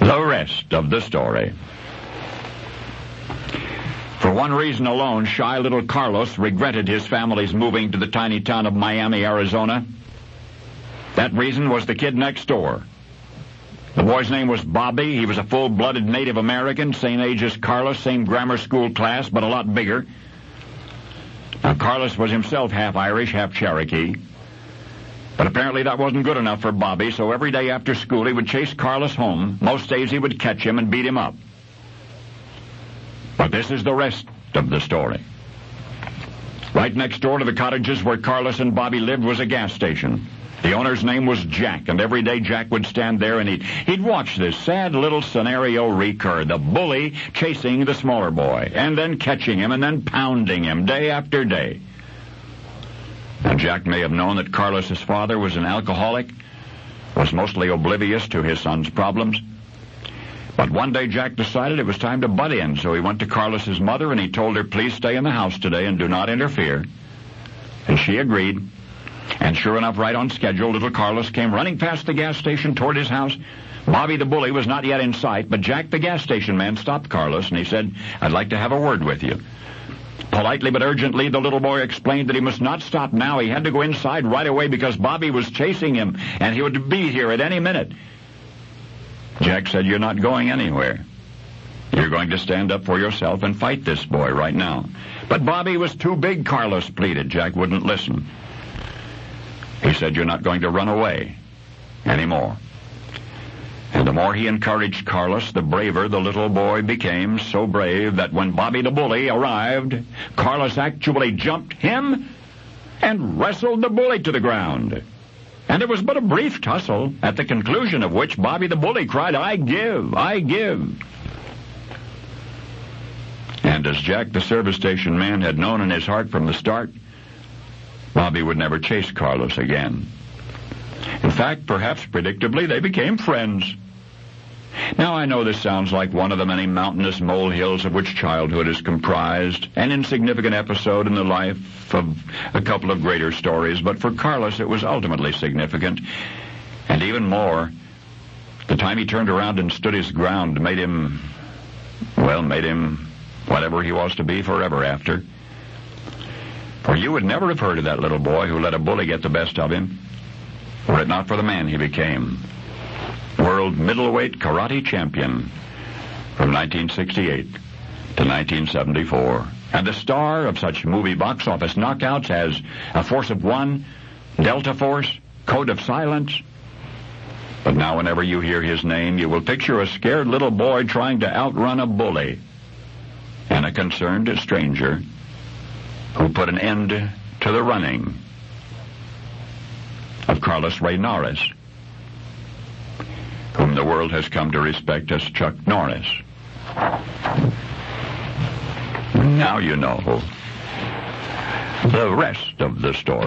The rest of the story. For one reason alone, shy little Carlos regretted his family's moving to the tiny town of Miami, Arizona. That reason was the kid next door. The boy's name was Bobby. He was a full-blooded Native American, same age as Carlos, same grammar school class, but a lot bigger. Now, Carlos was himself half Irish, half Cherokee. But apparently that wasn't good enough for Bobby, so every day after school he would chase Carlos home. Most days he would catch him and beat him up. But this is the rest of the story. Right next door to the cottages where Carlos and Bobby lived was a gas station. The owner's name was Jack, and every day Jack would stand there and he'd watch this sad little scenario recur, the bully chasing the smaller boy, and then catching him, and then pounding him day after day. And Jack may have known that Carlos's father was an alcoholic, was mostly oblivious to his son's problems. But one day Jack decided it was time to butt in, so he went to Carlos's mother and he told her, "Please stay in the house today and do not interfere." And she agreed. And sure enough, right on schedule, little Carlos came running past the gas station toward his house. Bobby the bully was not yet in sight, but Jack the gas station man stopped Carlos and he said, "I'd like to have a word with you." Politely but urgently, the little boy explained that he must not stop now. He had to go inside right away because Bobby was chasing him, and he would be here at any minute. Jack said, "You're not going anywhere. You're going to stand up for yourself and fight this boy right now." But Bobby was too big, Carlos pleaded. Jack wouldn't listen. He said, "You're not going to run away anymore." And the more he encouraged Carlos, the braver the little boy became, so brave that when Bobby the bully arrived, Carlos actually jumped him and wrestled the bully to the ground. And it was but a brief tussle, at the conclusion of which Bobby the bully cried, "I give, I give." And as Jack the service station man had known in his heart from the start, Bobby would never chase Carlos again. In fact, perhaps predictably, they became friends. Now, I know this sounds like one of the many mountainous molehills of which childhood is comprised, an insignificant episode in the life of a couple of greater stories, but for Carlos it was ultimately significant. And even more, the time he turned around and stood his ground made him whatever he was to be forever after. For you would never have heard of that little boy who let a bully get the best of him, were it not for the man he became. World middleweight karate champion from 1968 to 1974. And the star of such movie box office knockouts as A Force of One, Delta Force, Code of Silence. But now whenever you hear his name, you will picture a scared little boy trying to outrun a bully, and a concerned stranger who put an end to the running of Carlos Reynoris, whom the world has come to respect as Chuck Norris. Now you know the rest of the story.